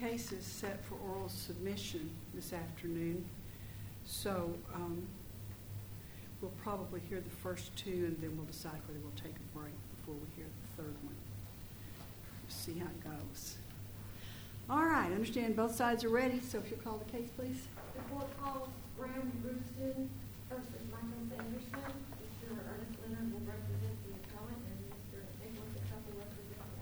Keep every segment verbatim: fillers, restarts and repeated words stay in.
cases set for oral submission this afternoon, so um, we'll probably hear the first two, and then we'll decide whether we'll take a break before we hear the third one. We'll see how it goes. All right, I understand both sides are ready, so if you'll call the case, please. The court calls Graham Rooston versus Michael Sanderson. Mister Ernest Leonard will represent the appellant, and Mister Nicholas Tucker will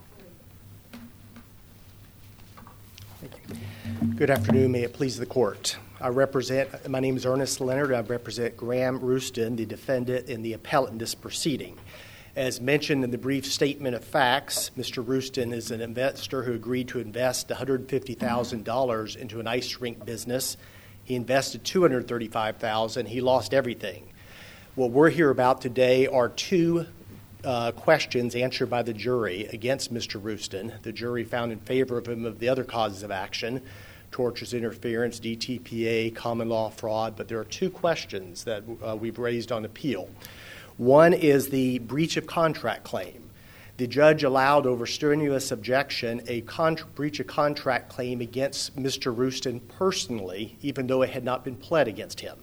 represent the appellate. Thank you. Good afternoon. May it please the court. I represent, my name is Ernest Leonard. I represent Graham Rooston, the defendant and the appellant in this proceeding. As mentioned in the brief statement of facts, Mister Rooston is an investor who agreed to invest one hundred fifty thousand dollars into an ice rink business. He invested two hundred thirty-five thousand dollars. He lost everything. What we're here about today are two uh, questions answered by the jury against Mister Rooston. The jury found in favor of him of the other causes of action, tortious interference, D T P A, common law fraud, but there are two questions that uh, we've raised on appeal. One is the breach of contract claim. The judge allowed, over strenuous objection, a con- breach of contract claim against Mister Rooston personally, even though it had not been pled against him.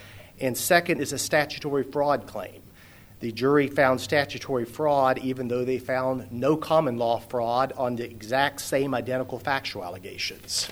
And second is a statutory fraud claim. The jury found statutory fraud even though they found no common law fraud on the exact same identical factual allegations.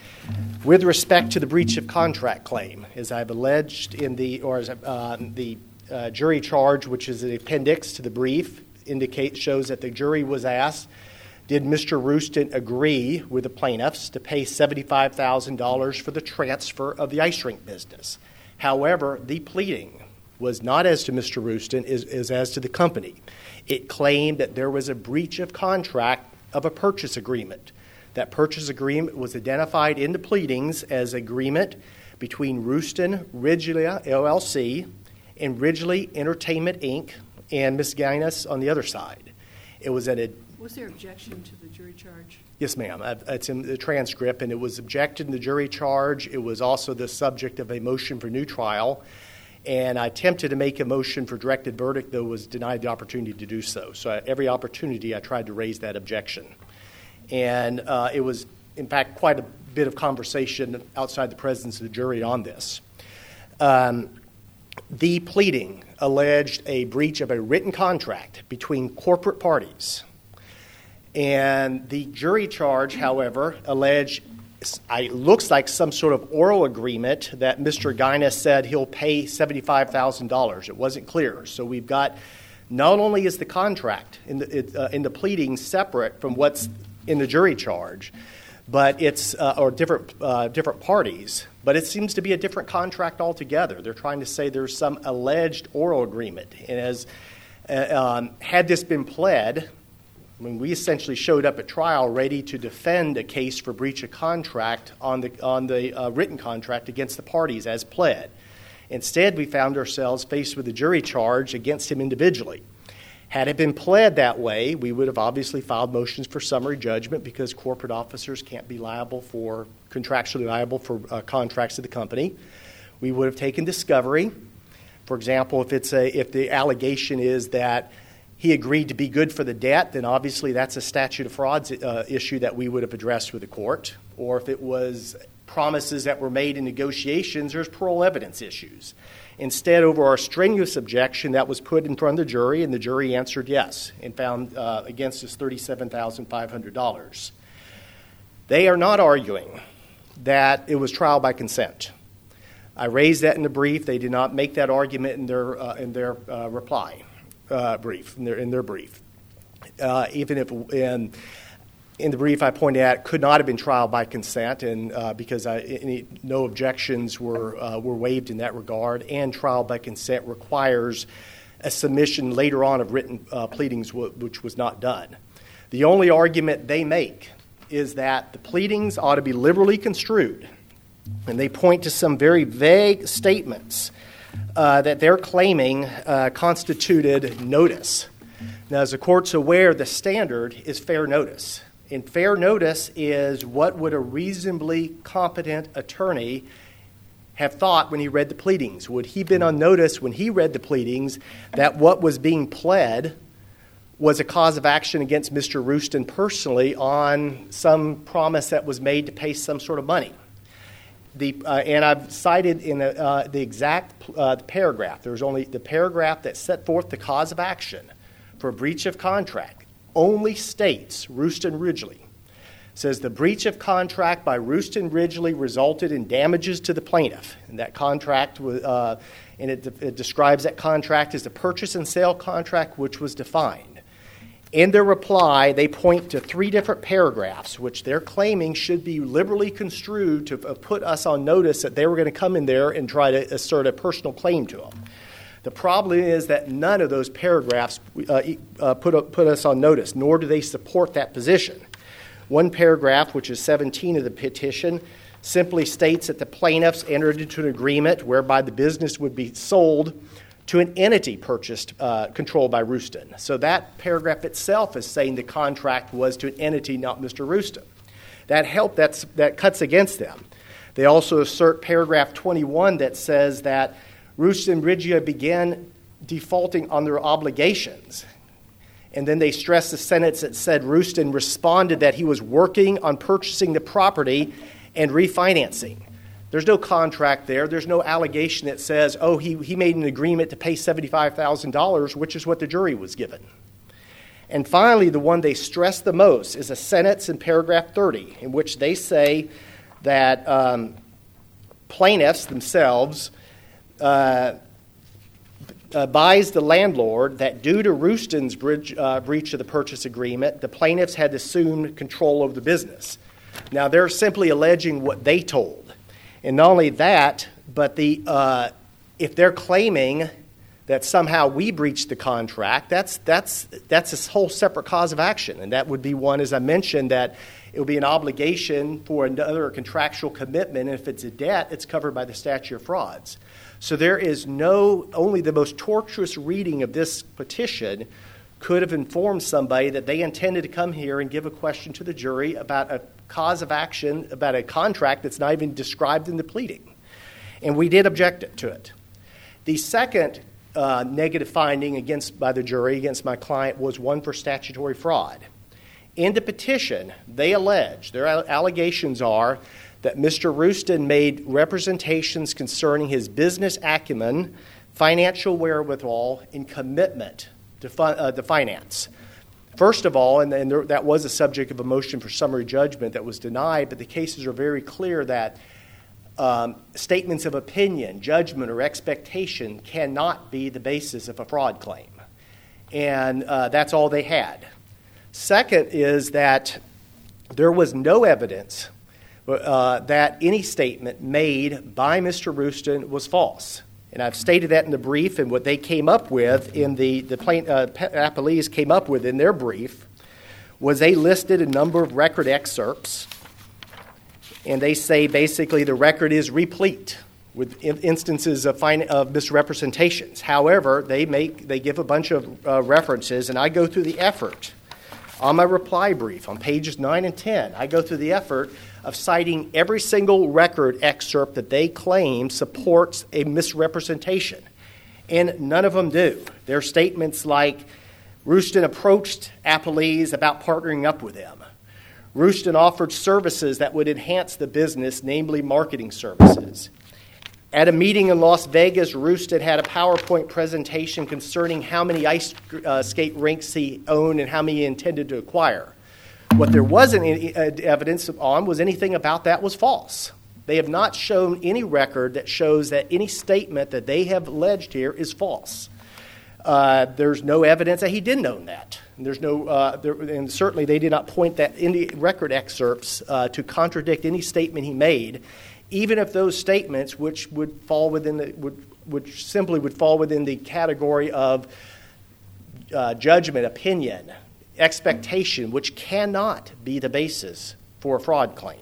With respect to the breach of contract claim, as I've alleged in the, or as uh, the Uh, jury charge, which is the appendix to the brief, indicates shows that the jury was asked, did Mister Rooston agree with the plaintiffs to pay seventy-five thousand dollars for the transfer of the ice rink business? However, the pleading was not as to Mister Rooston, is, is as to the company. It claimed that there was a breach of contract of a purchase agreement. That purchase agreement was identified in the pleadings as agreement between Rooston Ridgely L L C and Ridgely Entertainment, Incorporated, and Miz Guinness on the other side. It was at a... Was there objection to the jury charge? Yes, ma'am. It's in the transcript, and it was objected in the jury charge. It was also the subject of a motion for new trial, and I attempted to make a motion for directed verdict, though was denied the opportunity to do so. So at every opportunity, I tried to raise that objection. And uh, it was, in fact, quite a bit of conversation outside the presence of the jury on this. Um... The pleading alleged a breach of a written contract between corporate parties. And the jury charge, however, alleged, it looks like some sort of oral agreement that Mister Guinness said he'll pay seventy-five thousand dollars. It wasn't clear. So we've got, not only is the contract in the, uh, in the pleading separate from what's in the jury charge, but it's, uh, or different uh, different parties, but it seems to be a different contract altogether. They're trying to say there's some alleged oral agreement. And as uh, um, had this been pled, I mean, we essentially showed up at trial ready to defend a case for breach of contract on the on the uh, written contract against the parties as pled. Instead, we found ourselves faced with a jury charge against him individually. Had it been pled that way, we would have obviously filed motions for summary judgment because corporate officers can't be liable for, contractually liable for uh, contracts of the company. We would have taken discovery. For example, if it's a if the allegation is that he agreed to be good for the debt, then obviously that's a statute of frauds uh, issue that we would have addressed with the court. Or if it was promises that were made in negotiations, there's parole evidence issues. Instead, over our strenuous objection, that was put in front of the jury, and the jury answered yes and found uh, against us thirty-seven thousand five hundred dollars. They are not arguing that it was trial by consent. I raised that in the brief. They did not make that argument in their uh, in their uh, reply uh, brief, in their in their brief. Uh, even if in, in the brief I pointed out, it could not have been trial by consent, and uh, because I, any, no objections were uh, were waived in that regard, and trial by consent requires a submission later on of written uh, pleadings, w- which was not done. The only argument they make is that the pleadings ought to be liberally construed, and they point to some very vague statements uh, that they're claiming uh, constituted notice. Now, as the court's aware, the standard is fair notice. And fair notice is what would a reasonably competent attorney have thought when he read the pleadings. Would he been on notice when he read the pleadings that what was being pled was a cause of action against Mister Rooston personally on some promise that was made to pay some sort of money. The, uh, and I've cited in the, uh, the exact uh, paragraph. There's only the paragraph that set forth the cause of action for breach of contract only states Rooston Ridgely. Says the breach of contract by Rooston Ridgely resulted in damages to the plaintiff. And that contract was, uh, and it, it describes that contract as the purchase and sale contract, which was defined. In their reply, they point to three different paragraphs, which they're claiming should be liberally construed to put us on notice that they were going to come in there and try to assert a personal claim to them. The problem is that none of those paragraphs uh, uh, put, put us on notice, nor do they support that position. One paragraph, which is seventeen of the petition, simply states that the plaintiffs entered into an agreement whereby the business would be sold to an entity purchased, uh, controlled by Rooston. So that paragraph itself is saying the contract was to an entity, not Mister Rooston. That help, that's, that cuts against them. They also assert paragraph twenty-one that says that Rooston Ridgely began defaulting on their obligations. And then they stress the sentence that said Rooston responded that he was working on purchasing the property and refinancing. There's no contract there. There's no allegation that says, oh, he, he made an agreement to pay seventy-five thousand dollars, which is what the jury was given. And finally, the one they stress the most is a sentence in paragraph thirty, in which they say that um, plaintiffs themselves uh, advised the landlord that due to Rooston's bridge, uh, breach of the purchase agreement, the plaintiffs had assumed control of the business. Now, they're simply alleging what they told. And not only that, but the uh, if they're claiming that somehow we breached the contract, that's that's that's a whole separate cause of action. And that would be one, as I mentioned, that it would be an obligation for another contractual commitment. And if it's a debt, it's covered by the statute of frauds. So there is no, only the most tortuous reading of this petition could have informed somebody that they intended to come here and give a question to the jury about a cause of action, about a contract that's not even described in the pleading. And we did object to it. The second uh, negative finding against by the jury against my client was one for statutory fraud. In the petition, they allege, their allegations are that Mister Rooston made representations concerning his business acumen, financial wherewithal, and commitment to, fi- uh, to finance. First of all, and, and there, that was a subject of a motion for summary judgment that was denied, but the cases are very clear that um, statements of opinion, judgment, or expectation cannot be the basis of a fraud claim. And uh, that's all they had. Second is that there was no evidence uh, that any statement made by Mister Rooston was false. And I've stated that in the brief, and what they came up with in the, the plain, uh, appellees came up with in their brief was they listed a number of record excerpts, and they say basically the record is replete with in- instances of, fin- of misrepresentations. However, they make they give a bunch of uh, references, and I go through the effort. On my reply brief, on pages nine and ten, I go through the effort of citing every single record excerpt that they claim supports a misrepresentation. And none of them do. There are statements like, Rooston approached appellees about partnering up with them. Rooston offered services that would enhance the business, namely marketing services. At a meeting in Las Vegas, Rooston had a PowerPoint presentation concerning how many ice uh, skate rinks he owned and how many he intended to acquire. What there wasn't any evidence on was anything about that was false. They have not shown any record that shows that any statement that they have alleged here is false. Uh, there's no evidence that he didn't own that. And there's no, uh, there, and certainly they did not point that in the record excerpts uh, to contradict any statement he made, even if those statements, which would fall within the, would, which simply would fall within the category of uh, judgment, opinion, expectation, which cannot be the basis for a fraud claim.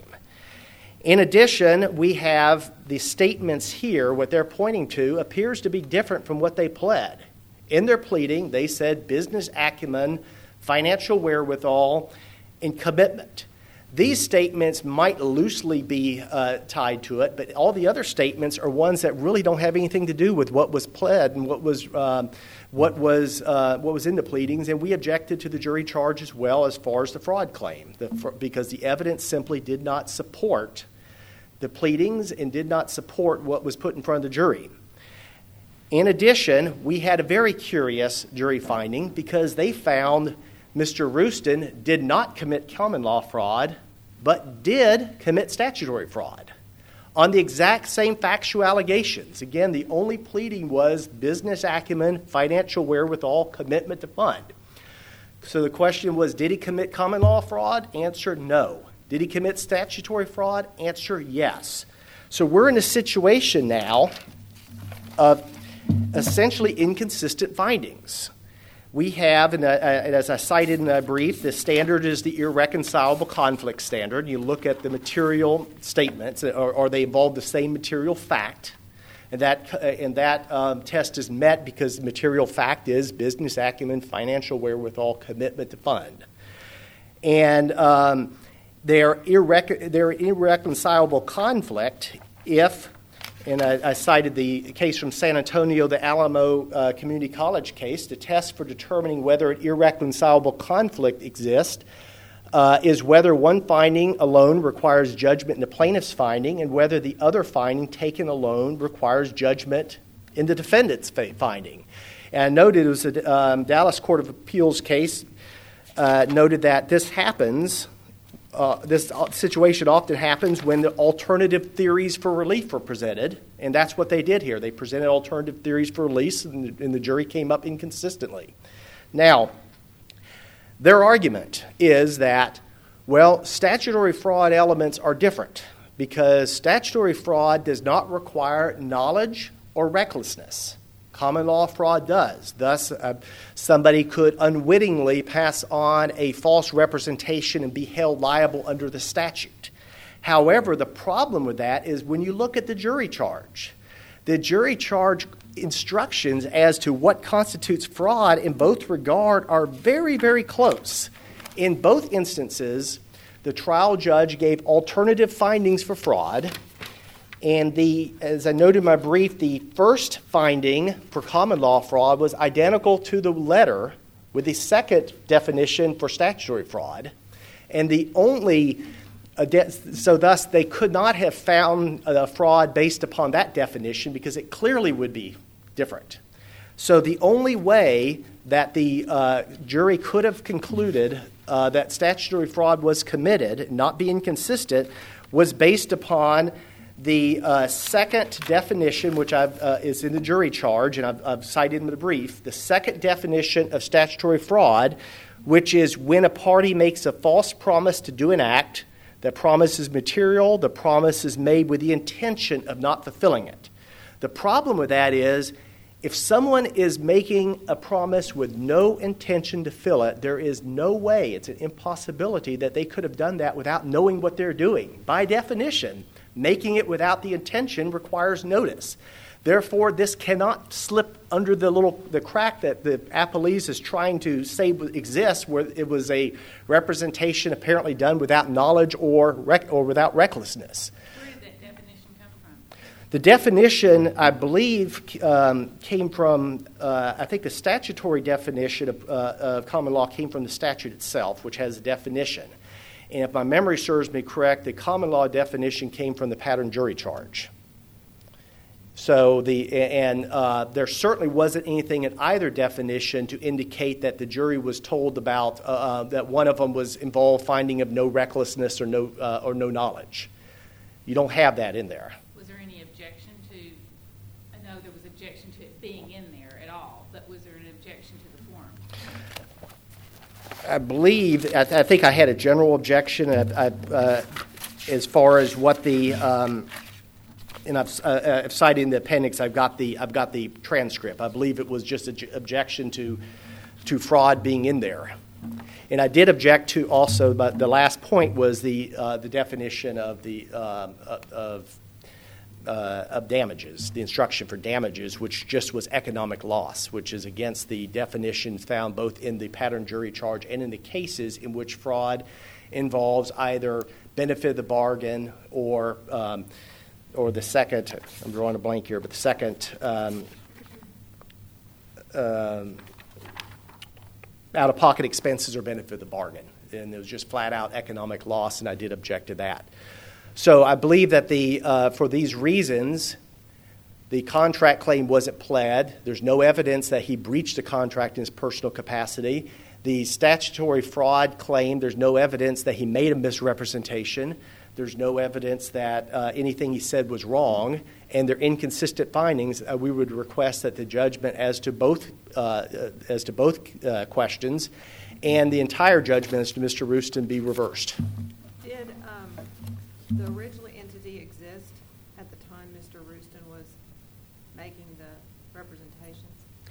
In addition, we have the statements here, what they're pointing to appears to be different from what they pled. In their pleading, they said business acumen, financial wherewithal, and commitment. These statements might loosely be uh, tied to it, but all the other statements are ones that really don't have anything to do with what was pled and what was um, what was uh, what was in the pleadings. And we objected to the jury charge as well as far as the fraud claim, the, for, because the evidence simply did not support the pleadings and did not support what was put in front of the jury. In addition, we had a very curious jury finding because they found Mister Rooston did not commit common law fraud, but did commit statutory fraud on the exact same factual allegations. Again, the only pleading was business acumen, financial wherewithal, commitment to fund. So the question was, did he commit common law fraud? Answer, no. Did he commit statutory fraud? Answer, yes. So we're in a situation now of essentially inconsistent findings. We have, and, uh, and as I cited in a brief, the standard is the irreconcilable conflict standard. You look at the material statements, or, or they involve the same material fact, and that uh, and that um, test is met because the material fact is business acumen, financial wherewithal, commitment to fund. And um, they're, irrec- they're irreconcilable conflict if, and I, I cited the case from San Antonio, the Alamo uh, Community College case. The test for determining whether an irreconcilable conflict exists uh, is whether one finding alone requires judgment in the plaintiff's finding and whether the other finding taken alone requires judgment in the defendant's finding. And I noted it was a um, Dallas Court of Appeals case, uh, noted that this happens Uh, this situation often happens when the alternative theories for relief are presented, and that's what they did here. They presented alternative theories for release, and the, and the jury came up inconsistently. Now, their argument is that, well, statutory fraud elements are different because statutory fraud does not require knowledge or recklessness. Common law fraud does. Thus, uh, somebody could unwittingly pass on a false representation and be held liable under the statute. However, the problem with that is when you look at the jury charge, the jury charge instructions as to what constitutes fraud in both regard are very, very close. In both instances, the trial judge gave alternative findings for fraud. And the, as I noted in my brief, the first finding for common law fraud was identical to the letter with the second definition for statutory fraud. And the only, uh, de- so thus they could not have found uh, fraud based upon that definition because it clearly would be different. So the only way that the uh, jury could have concluded uh, that statutory fraud was committed, not being consistent, was based upon the uh, second definition, which I've, uh, is in the jury charge, and I've, I've cited in the brief, the second definition of statutory fraud, which is when a party makes a false promise to do an act, the promise is material, the promise is made with the intention of not fulfilling it. The problem with that is if someone is making a promise with no intention to fill it, there is no way, it's an impossibility that they could have done that without knowing what they're doing. By definition, making it without the intention requires notice. Therefore, this cannot slip under the little the crack that the appellees is trying to say exists, where it was a representation apparently done without knowledge or rec- or without recklessness. Where did that definition come from? The definition, I believe, um, came from, uh, I think the statutory definition of, uh, of common law came from the statute itself, which has a definition. And if my memory serves me correct, the common law definition came from the pattern jury charge. So the and uh, there certainly wasn't anything in either definition to indicate that the jury was told about uh, uh, that one of them was involved finding of no recklessness or no uh, or no knowledge. You don't have that in there. Was there any objection to? I know there was objection to it being in there at all, but was there an objection to the form? I believe, I, th- I think I had a general objection I, I, uh, as far as what the, um, and I've, uh, I've cited in the appendix. I've got the, I've got the transcript. I believe it was just an j- objection to, to fraud being in there, and I did object to also. But the last point was the, uh, the definition of the um, of. Uh, of damages, the instruction for damages, which just was economic loss, which is against the definitions found both in the pattern jury charge and in the cases in which fraud involves either benefit of the bargain or um, or the second, I'm drawing a blank here, but the second um, um, out-of-pocket expenses or benefit of the bargain. And it was just flat-out economic loss, and I did object to that. So I believe that the uh, for these reasons, the contract claim wasn't pled. There's no evidence that he breached a contract in his personal capacity. The statutory fraud claim, there's no evidence that he made a misrepresentation. There's no evidence that uh, anything he said was wrong, and they're inconsistent findings. Uh, we would request that the judgment as to both uh, as to both uh, questions and the entire judgment as to Mister Rooston be reversed. Did um, the original entity exist at the time Mister Rooston was making the representations?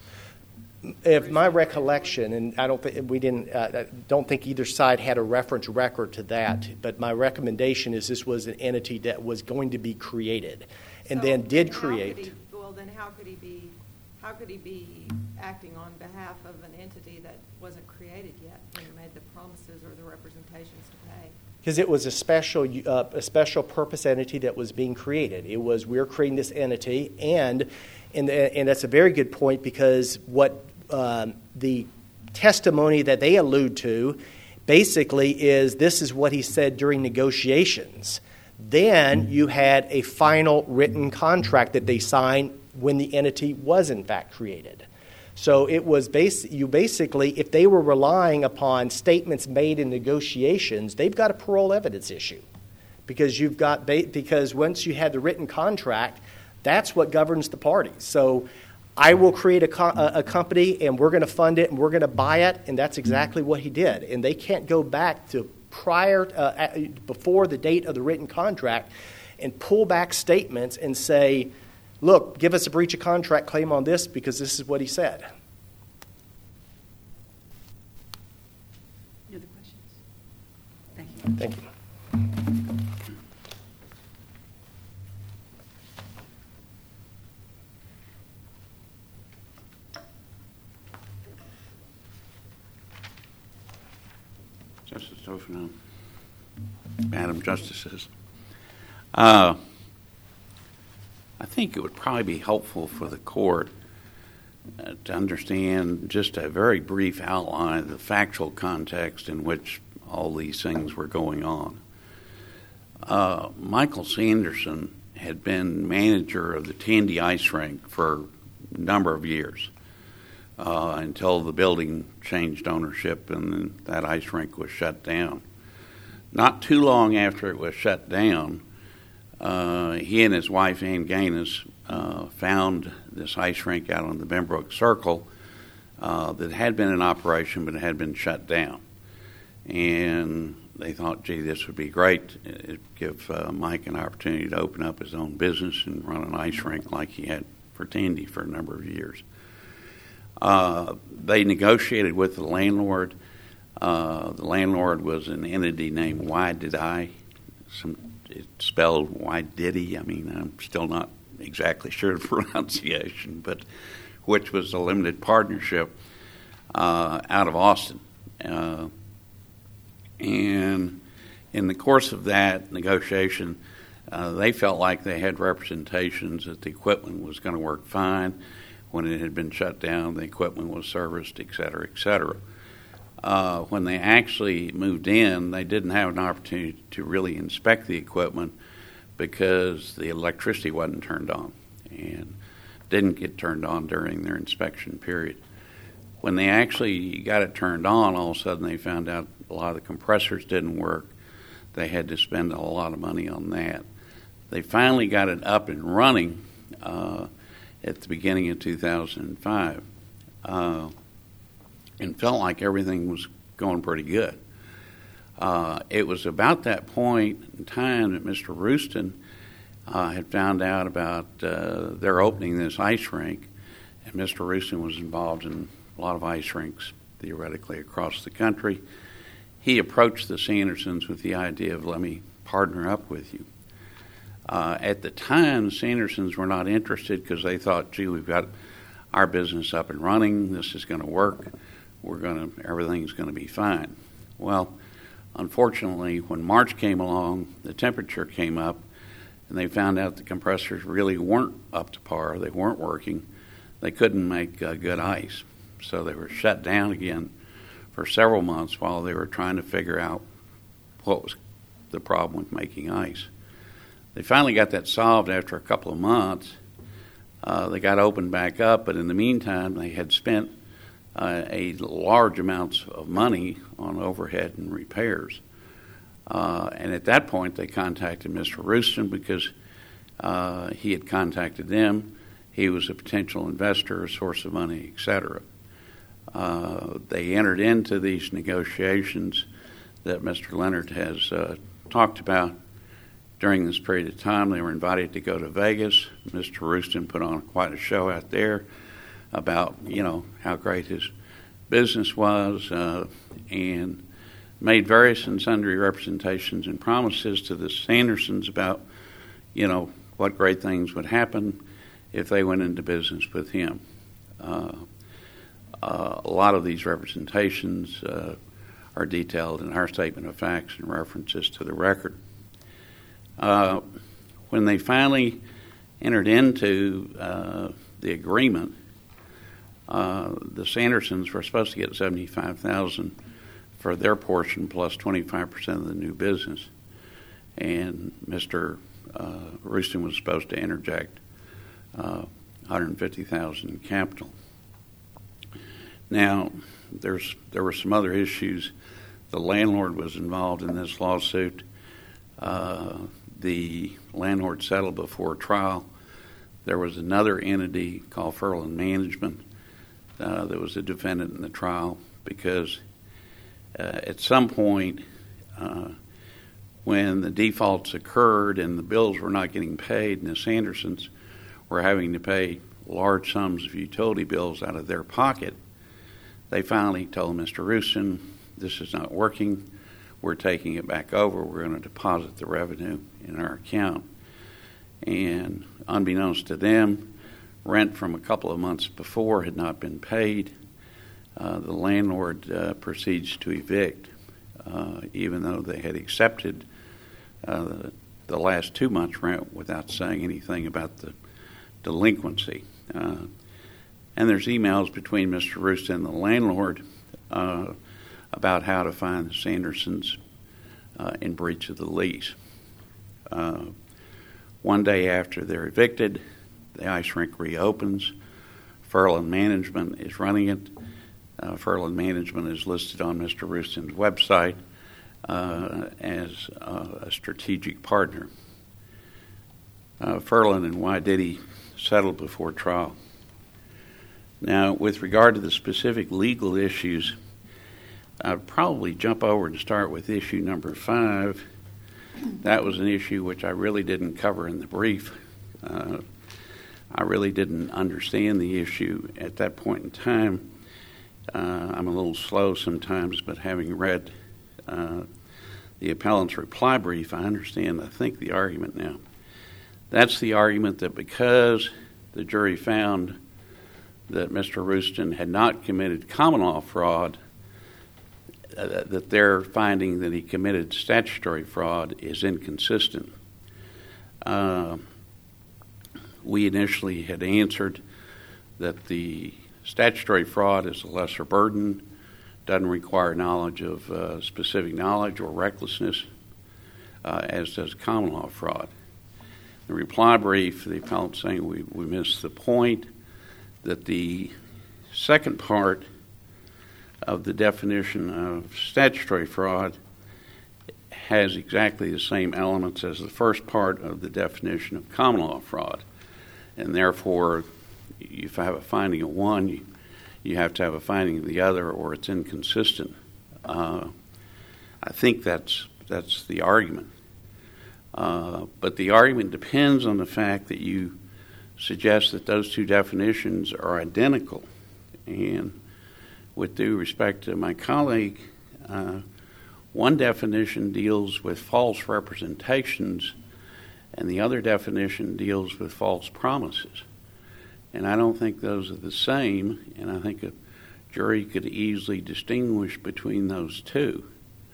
If my recollection, and I don't think we didn't, uh, I don't think either side had a reference record to that. But my recommendation is this was an entity that was going to be created, and So then did how create. could he, well, then how could he be? How could he be acting on behalf of an entity that wasn't created yet when he made the promises or the representations to pay? Because it was a special, uh, a special purpose entity that was being created. It was we're creating this entity, and and and that's a very good point because what. Um, the testimony that they allude to basically is this is what he said during negotiations. Then you had a final written contract that they signed when the entity was in fact created. So it was bas- you basically, if they were relying upon statements made in negotiations, they've got a parole evidence issue because you've got ba- because once you had the written contract, that's what governs the parties. So I will create a, co- a company, and we're going to fund it, and we're going to buy it, and that's exactly what he did. And they can't go back to prior, uh, before the date of the written contract, and pull back statements and say, "Look, give us a breach of contract claim on this because this is what he said." Any other questions? Thank you. Thank you. Justice Tofano, Madam Justices, uh, I think it would probably be helpful for the court uh, to understand just a very brief outline of the factual context in which all these things were going on. Uh, Michael Sanderson had been manager of the Tandy Ice Rink for a number of years. Uh, until the building changed ownership and then that ice rink was shut down. Not too long after it was shut down, uh, he and his wife, Ann Gaines, uh, found this ice rink out on the Benbrook Circle uh, that had been in operation but had been shut down. And they thought, gee, this would be great. It'd give uh, Mike an opportunity to open up his own business and run an ice rink like he had for Tandy for a number of years. Uh, they negotiated with the landlord. Uh, the landlord was an entity named Why Did I? Some, it's spelled Why Did He? I mean, I'm still not exactly sure of the pronunciation, but which was a limited partnership uh, out of Austin. Uh, and in the course of that negotiation, uh, they felt like they had representations that the equipment was going to work fine. When it had been shut down, the equipment was serviced, et cetera, et cetera. Uh, when they actually moved in, they didn't have an opportunity to really inspect the equipment because the electricity wasn't turned on and didn't get turned on during their inspection period. When they actually got it turned on, all of a sudden they found out a lot of the compressors didn't work. They had to spend a lot of money on that. They finally got it up and running uh, at the beginning of two thousand five, uh, and felt like everything was going pretty good. Uh, it was about that point in time that Mister Rooston uh, had found out about uh, their opening this ice rink, and Mister Rooston was involved in a lot of ice rinks, theoretically, across the country. He approached the Sandersons with the idea of, let me partner up with you. Uh, at the time, the Sandersons were not interested because they thought, gee, we've got our business up and running. This is going to work. We're going to, everything's going to be fine. Well, Unfortunately, when March came along, the temperature came up, and they found out the compressors really weren't up to par. They weren't working. They couldn't make uh, good ice. So they were shut down again for several months while they were trying to figure out what was the problem with making ice. They finally got that solved after a couple of months. Uh, they got opened back up, but in the meantime, they had spent uh, a large amounts of money on overhead and repairs. Uh, and at that point, they contacted Mister Rooston because uh, he had contacted them. He was a potential investor, a source of money, et cetera. Uh, they entered into these negotiations that Mister Leonard has uh, talked about. During this period of time, they were invited to go to Vegas. Mister Rooston put on quite a show out there about, you know, how great his business was, uh, and made various and sundry representations and promises to the Sandersons about, you know, what great things would happen if they went into business with him. Uh, uh, a lot of these representations uh, are detailed in our statement of facts and references to the record. Uh, when they finally entered into uh, the agreement, uh, the Sandersons were supposed to get seventy-five thousand dollars for their portion plus twenty-five percent of the new business, and Mister Uh, Rooston was supposed to interject uh, one hundred fifty thousand dollars in capital. Now, there's there were some other issues. The landlord was involved in this lawsuit. Uh, the landlord settled before trial. There was another entity called Furlan Management uh, that was a defendant in the trial because uh, at some point uh, when the defaults occurred and the bills were not getting paid and the Sandersons were having to pay large sums of utility bills out of their pocket, they finally told Mister Rooston, this is not working. We're taking it back over. We're going to deposit the revenue in our account. And unbeknownst to them, rent from a couple of months before had not been paid. Uh, the landlord uh, proceeds to evict, uh, even though they had accepted uh, the, the last two months' rent without saying anything about the delinquency. Uh, and there's emails between Mister Rooston and the landlord uh, about how to find the Sandersons uh, in breach of the lease. Uh, one day after they're evicted, the ice rink reopens. Furlan Management is running it. Uh, Furlan Management is listed on Mister Rooston's website uh, as uh, a strategic partner. Uh, Furlan and Why Diddy settled before trial. Now, with regard to the specific legal issues, I'd probably jump over and start with issue number five. That was an issue which I really didn't cover in the brief. Uh, I really didn't understand the issue at that point in time. Uh, I'm a little slow sometimes, but having read uh, the appellant's reply brief, I understand, I think, the argument now. That's the argument that because the jury found that Mister Rooston had not committed common law fraud, uh, that their finding that he committed statutory fraud is inconsistent. Uh, we initially had answered that the statutory fraud is a lesser burden, doesn't require knowledge of uh, specific knowledge or recklessness, uh, as does common law fraud. The reply brief, the appellant saying we, we missed the point that the second part of the definition of statutory fraud has exactly the same elements as the first part of the definition of common law fraud. And therefore, if I have a finding of one, you, you have to have a finding of the other, or it's inconsistent. Uh, I think that's that's the argument. Uh, but the argument depends on the fact that you suggest that those two definitions are identical. And with due respect to my colleague, uh, one definition deals with false representations, and the other definition deals with false promises. And I don't think those are the same, and I think a jury could easily distinguish between those two.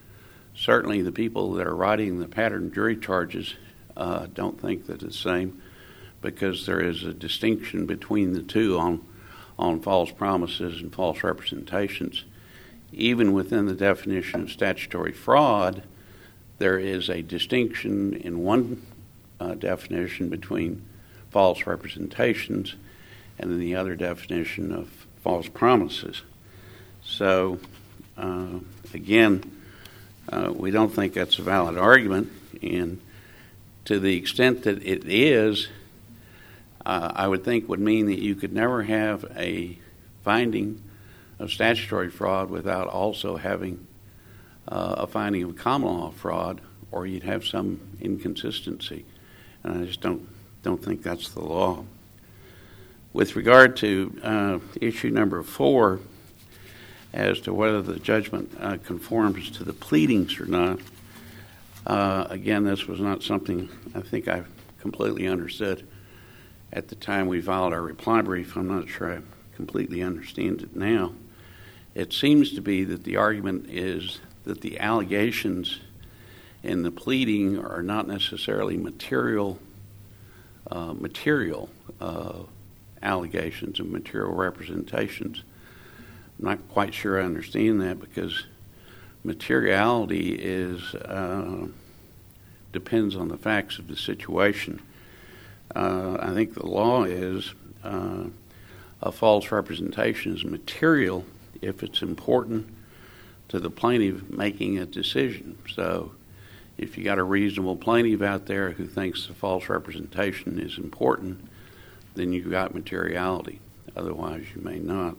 Certainly the people that are writing the pattern jury charges uh, don't think that it's the same, because there is a distinction between the two on, on false promises and false representations. Even within the definition of statutory fraud, there is a distinction in one uh, definition between false representations and in the other definition of false promises. So, uh, again, uh, we don't think that's a valid argument, and to the extent that it is, uh, I would think would mean that you could never have a finding of statutory fraud without also having uh, a finding of common law fraud, or you'd have some inconsistency. And I just don't don't think that's the law. With regard to uh, issue number four, as to whether the judgment uh, conforms to the pleadings or not, uh, again, this was not something I think I completely understood at the time we filed our reply brief. I'm not sure I completely understand it now. It seems to be that the argument is that the allegations in the pleading are not necessarily material uh, material uh, allegations and material representations. I'm not quite sure I understand that, because materiality is uh, depends on the facts of the situation. Uh, I think the law is uh, a false representation is material if it's important to the plaintiff making a decision. So if you got a reasonable plaintiff out there who thinks the false representation is important, then you've got materiality. Otherwise, you may not.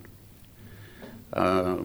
Uh,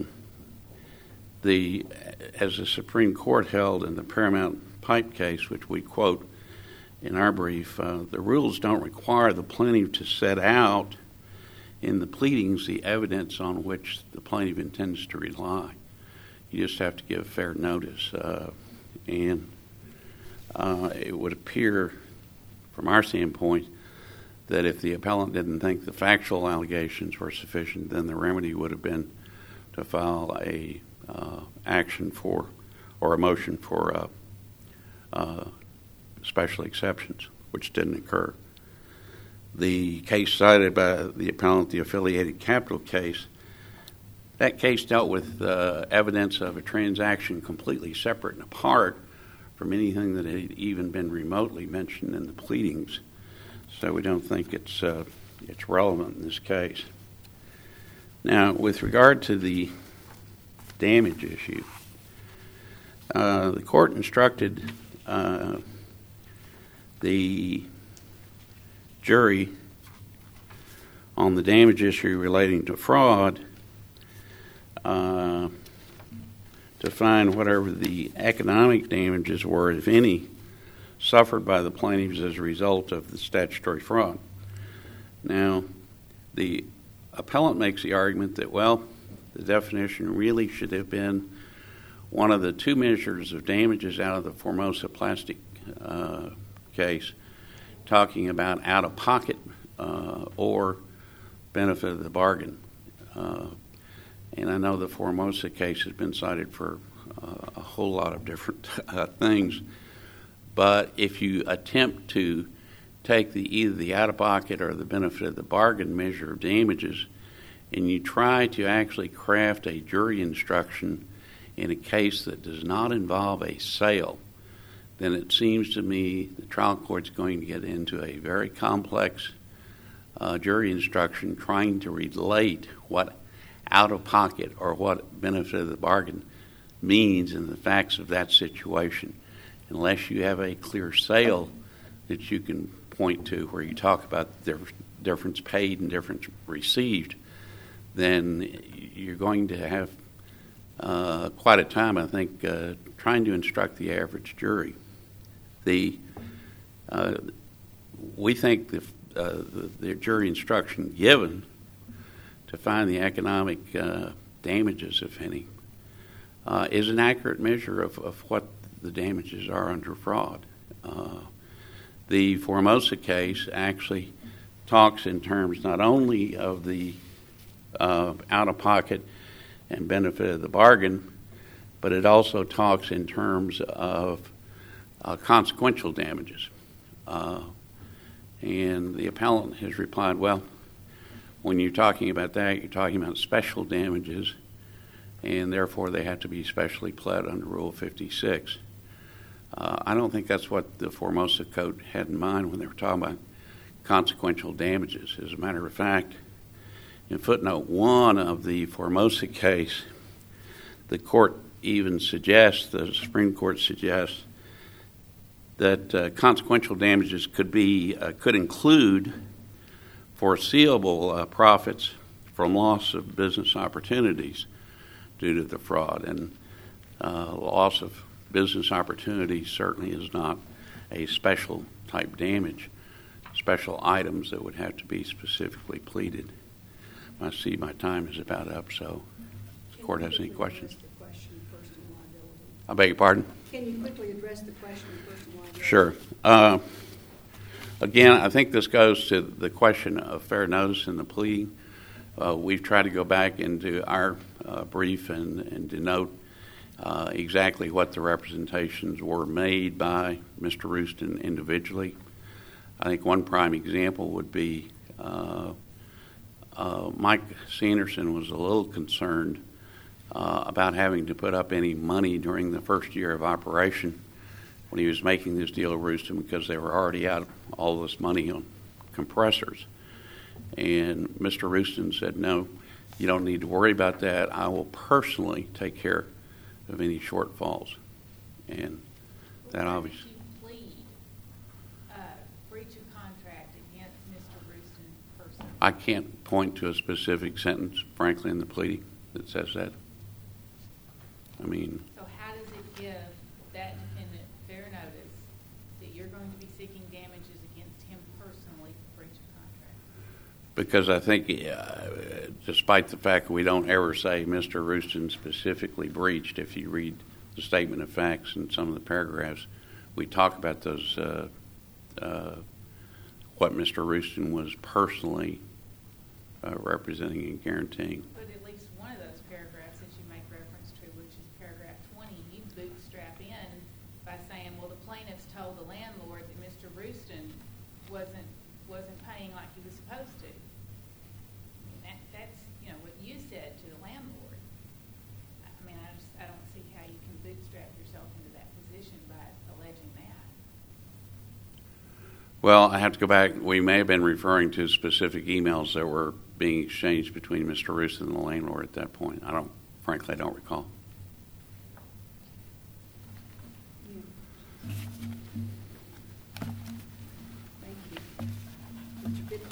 the as the Supreme Court held in the Paramount Pipe case, which we quote in our brief, uh, the rules don't require the plaintiff to set out in the pleadings the evidence on which the plaintiff intends to rely. You just have to give fair notice. Uh, and uh, it would appear, from our standpoint, that if the appellant didn't think the factual allegations were sufficient, then the remedy would have been to file a uh, action for, or a motion for uh, uh, special exceptions, which didn't occur. The case cited by the appellant, the affiliated capital case, that case dealt with uh, evidence of a transaction completely separate and apart from anything that had even been remotely mentioned in the pleadings. So we don't think it's uh, it's relevant in this case. Now, with regard to the damage issue, uh, the court instructed uh, the jury on the damage issue relating to fraud uh, to find whatever the economic damages were, if any, suffered by the plaintiffs as a result of the statutory fraud. Now, the appellant makes the argument that, well, the definition really should have been one of the two measures of damages out of the Formosa plastic uh, case, talking about out-of-pocket uh, or benefit of the bargain. Uh, and I know the Formosa case has been cited for uh, a whole lot of different uh, things. But if you attempt to take the either the out-of-pocket or the benefit of the bargain measure of damages, and you try to actually craft a jury instruction in a case that does not involve a sale, then it seems to me the trial court's going to get into a very complex uh, jury instruction trying to relate what out-of-pocket or what benefit of the bargain means in the facts of that situation. Unless you have a clear sale that you can point to where you talk about the difference paid and difference received, then you're going to have uh, quite a time, I think, uh, trying to instruct the average jury. The uh, we think the, uh, the, the jury instruction given to find the economic uh, damages, if any, uh, is an accurate measure of, of what the damages are under fraud. Uh, the Formosa case actually talks in terms not only of the uh, out-of-pocket and benefit of the bargain, but it also talks in terms of uh, consequential damages. Uh, and the appellant has replied, well, when you're talking about that, you're talking about special damages, and therefore they have to be specially pled under Rule fifty-six. Uh, I don't think that's what the Formosa Code had in mind when they were talking about consequential damages. As a matter of fact, in footnote one of the Formosa case, the court even suggests, the Supreme Court suggests, that uh, consequential damages could be uh, could include foreseeable uh, profits from loss of business opportunities due to the fraud, and uh, loss of business opportunities certainly is not a special type damage. Special items that would have to be specifically pleaded. I see my time is about up, so if the court has any questions. I beg your pardon? Can you quickly address the question of personal liability? Sure. Uh, again, I think this goes to the question of fair notice in the plea. Uh, we've tried to go back into our uh, brief and, and denote uh, exactly what the representations were made by Mister Rooston individually. I think one prime example would be uh, uh, Mike Sanderson was a little concerned uh, about having to put up any money during the first year of operation when he was making this deal with Rooston, because they were already out all this money on compressors. And Mister Rooston said, no, you don't need to worry about that. I will personally take care of any shortfalls. And that obviously... I can't point to a specific sentence, frankly, in the pleading that says that. I mean... So how does it give that defendant fair notice that you're going to be seeking damages against him personally for breach of contract? Because I think, uh, despite the fact that we don't ever say Mister Rooston specifically breached, if you read the statement of facts in some of the paragraphs, we talk about those, uh, uh, what Mister Rooston was personally Uh, representing and guaranteeing. But at least one of those paragraphs that you make reference to, which is paragraph twenty, you bootstrap in by saying, well, the plaintiffs told the landlord that Mister Rooston wasn't wasn't paying like he was supposed to. I mean, that, that's, you know, what you said to the landlord. I mean, I just, I don't see how you can bootstrap yourself into that position by alleging that. Well, I have to go back. We may have been referring to specific emails that were being exchanged between Mister Rooston and the landlord at that point. I don't, frankly, I don't recall. Yeah. Thank you. Mister Fitch?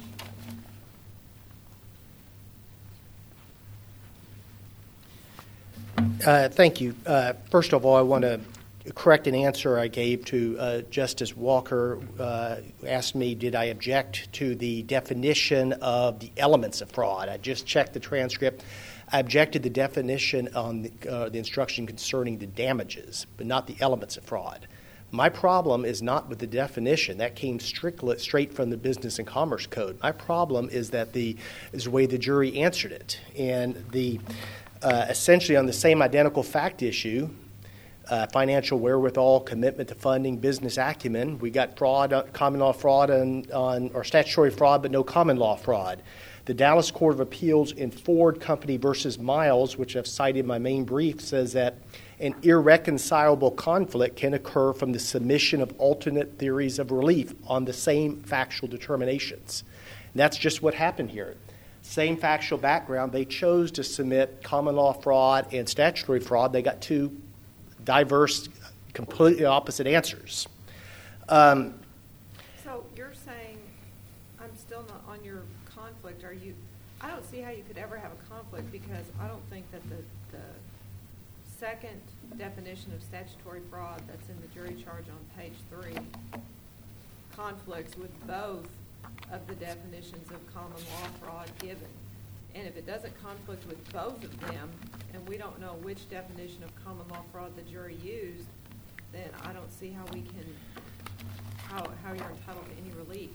Uh, thank you. Uh, first of all, I want to correct an answer I gave to uh, Justice Walker. Uh, asked me, did I object to the definition of the elements of fraud? I just checked the transcript. I objected the definition on the, uh, the instruction concerning the damages, but not the elements of fraud. My problem is not with the definition. That came strictly straight from the Business and Commerce Code. My problem is that the is the way the jury answered it. And the uh, essentially on the same identical fact issue, Uh, financial wherewithal, commitment to funding, business acumen. We got fraud, uh, common law fraud, on, on or statutory fraud, but no common law fraud. The Dallas Court of Appeals in Ford Company versus Miles, which I've cited in my main brief, says that an irreconcilable conflict can occur from the submission of alternate theories of relief on the same factual determinations. And that's just what happened here. Same factual background. They chose to submit common law fraud and statutory fraud. They got two diverse, completely opposite answers. Um, so you're saying, I'm still not on your conflict. Are you? I don't see how you could ever have a conflict, because I don't think that the, the second definition of statutory fraud that's in the jury charge on page three conflicts with both of the definitions of common law fraud given. And if it doesn't conflict with both of them, and we don't know which definition of common law fraud the jury used, then I don't see how we can, how, how you're entitled to any relief.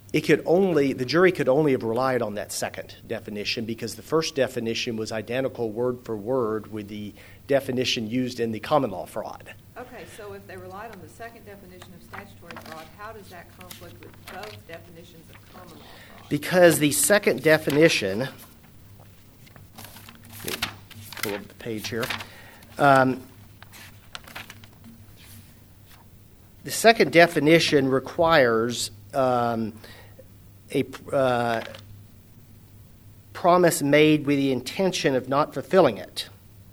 it could only, the jury could only have relied on that second definition because the first definition was identical word for word with the definition used in the common law fraud. Okay, so if they relied on the second definition of statutory fraud, how does that conflict with both definitions of common law fraud? Because the second definition, let me pull up the page here. Um, the second definition requires um, a uh, promise made with the intention of not fulfilling it.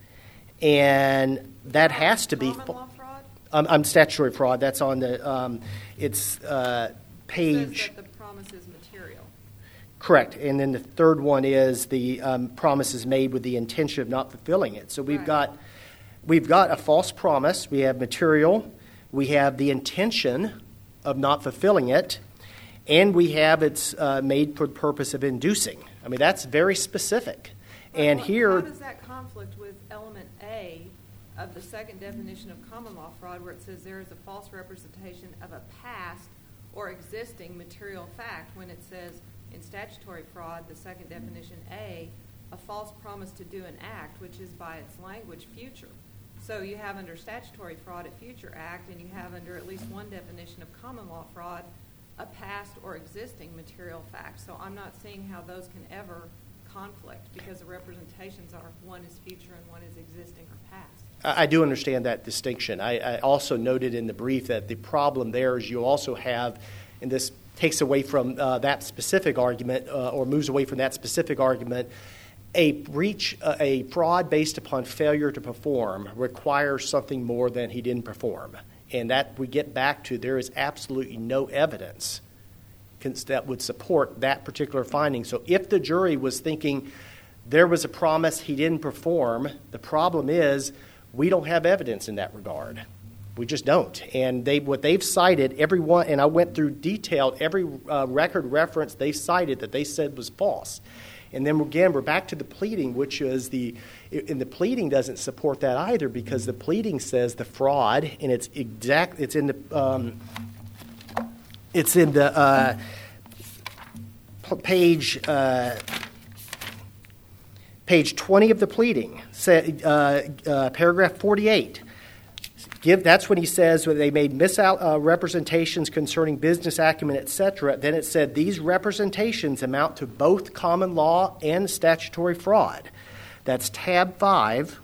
And that has to be... Common law fraud? Um, I'm statutory fraud. That's on the, um, it's uh, page... It says that the promise is material. Correct. And then the third one is the um, promise is made with the intention of not fulfilling it. So we've Right. got we've got a false promise. We have material. We have the intention of not fulfilling it. And we have it's uh, made for the purpose of inducing. I mean, that's very specific. And Well, here... How does that conflict with element A of the second definition of common law fraud, where it says there is a false representation of a past or existing material fact, when it says in statutory fraud, the second definition A, a false promise to do an act, which is by its language future. So you have under statutory fraud a future act, and you have under at least one definition of common law fraud a past or existing material fact. So I'm not seeing how those can ever conflict, because the representations are one is future and one is existing or past. I I do understand that distinction. I, I also noted in the brief that the problem there is you also have, and this takes away from uh, that specific argument uh, or moves away from that specific argument, a breach, uh, a fraud based upon failure to perform requires something more than he didn't perform. And that we get back to there is absolutely no evidence that would support that particular finding. So if the jury was thinking there was a promise he didn't perform, the problem is we don't have evidence in that regard. We just don't. And they what they've cited, every one, and I went through detailed every uh, record reference they cited that they said was false. And then again, we're back to the pleading, which is the, and the pleading doesn't support that either, because the pleading says the fraud, and it's exact, it's in the, um, it's in the uh, page, uh, page twenty of the pleading, say, uh, uh, paragraph forty-eight. Give, that's when he says when they made misrepresentations uh, concerning business acumen, et cetera. Then it said these representations amount to both common law and statutory fraud. That's tab five.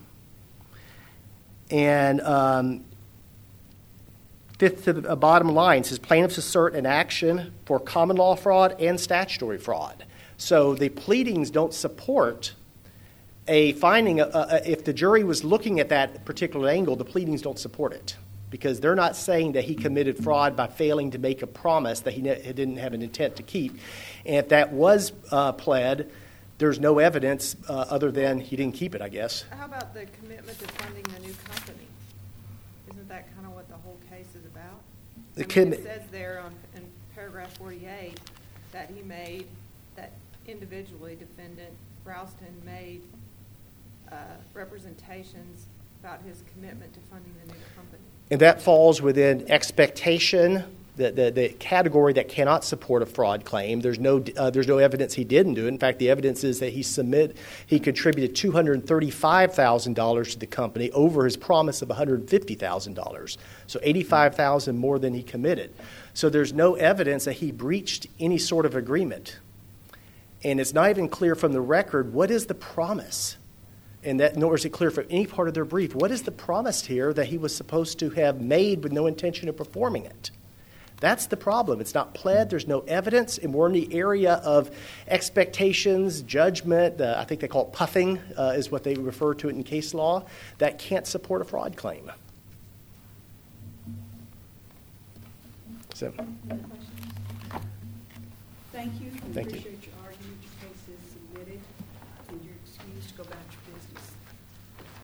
And um, fifth to the bottom line says plaintiffs assert an action for common law fraud and statutory fraud. So the pleadings don't support a finding. Uh, if the jury was looking at that particular angle, the pleadings don't support it, because they're not saying that he committed fraud by failing to make a promise that he, ne- he didn't have an intent to keep. And if that was uh, pled, there's no evidence uh, other than he didn't keep it, I guess. How about the commitment to funding the new company? Isn't that kind of what the whole case is about? The I mean, commi- it says there on, in paragraph forty-eight that he made, that individually defendant Ralston made uh, representations about his commitment to funding the new company. And that falls within expectation, the, the, the category that cannot support a fraud claim. There's no uh, there's no evidence he didn't do it. In fact, the evidence is that he submit he contributed two hundred thirty-five thousand dollars to the company over his promise of one hundred fifty thousand dollars. So eighty-five thousand dollars more than he committed. So there's no evidence that he breached any sort of agreement. And it's not even clear from the record what is the promise. And that, nor is it clear from any part of their brief, what is the promise here that he was supposed to have made with no intention of performing it? That's the problem. It's not pled. There's no evidence. And we're in the area of expectations, judgment. Uh, I think they call it puffing uh, is what they refer to it in case law. That can't support a fraud claim. So, Thank you. Thank you. Appreciate your argument.